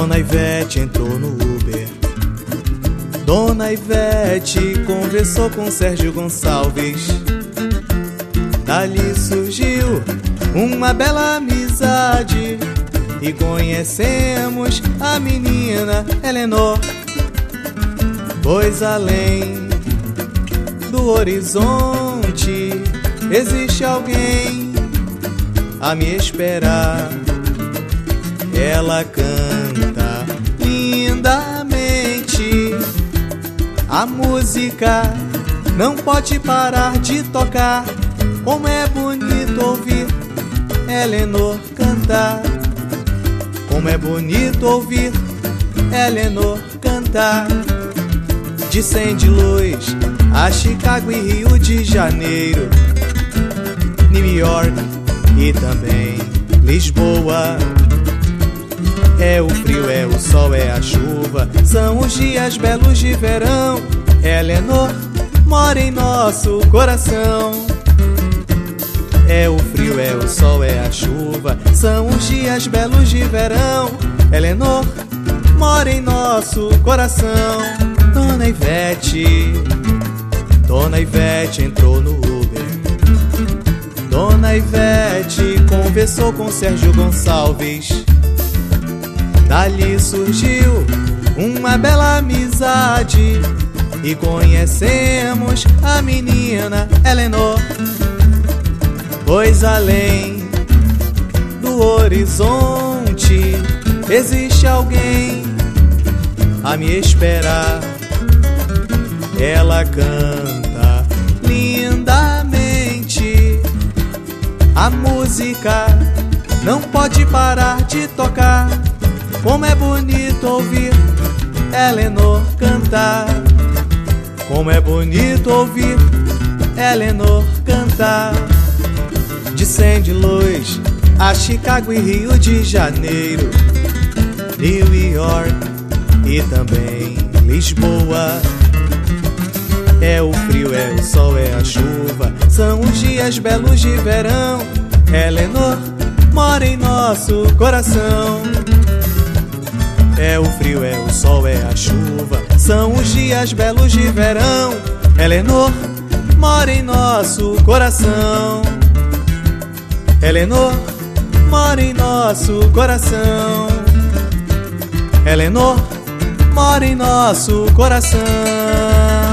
Dona Ivete entrou no Uber. Dona Ivete conversou com Sérgio Gonçalves. Dali surgiu uma bela amizade e conhecemos a menina Eleanor. Pois além do horizonte existe alguém a me esperar. Ela canta lindamente. A música não pode parar de tocar. Como é bonito ouvir Eleanor cantar. Como é bonito ouvir Eleanor cantar. De Sandy Luz a Chicago e Rio de Janeiro, New York e também Lisboa. É o frio, é o sol, é a chuva, são os dias belos de verão. Eleanor mora em nosso coração. É o frio, é o sol, é a chuva, são os dias belos de verão. Eleanor mora em nosso coração. Dona Ivete, Dona Ivete entrou no Uber. Dona Ivete conversou com Sérgio Gonçalves. Dali surgiu uma bela amizade e conhecemos a menina Eleanor. Pois além do horizonte existe alguém a me esperar. Ela canta lindamente. A música não pode parar de tocar. Como é bonito ouvir Eleanor cantar. Como é bonito ouvir Eleanor cantar. De Sandy Luz a Chicago e Rio de Janeiro, New York e também Lisboa. É o frio, é o sol, é a chuva, são os dias belos de verão. Eleanor mora em nosso coração. É o frio, é o sol, é a chuva, são os dias belos de verão. Eleanor mora em nosso coração. Eleanor mora em nosso coração. Eleanor mora em nosso coração.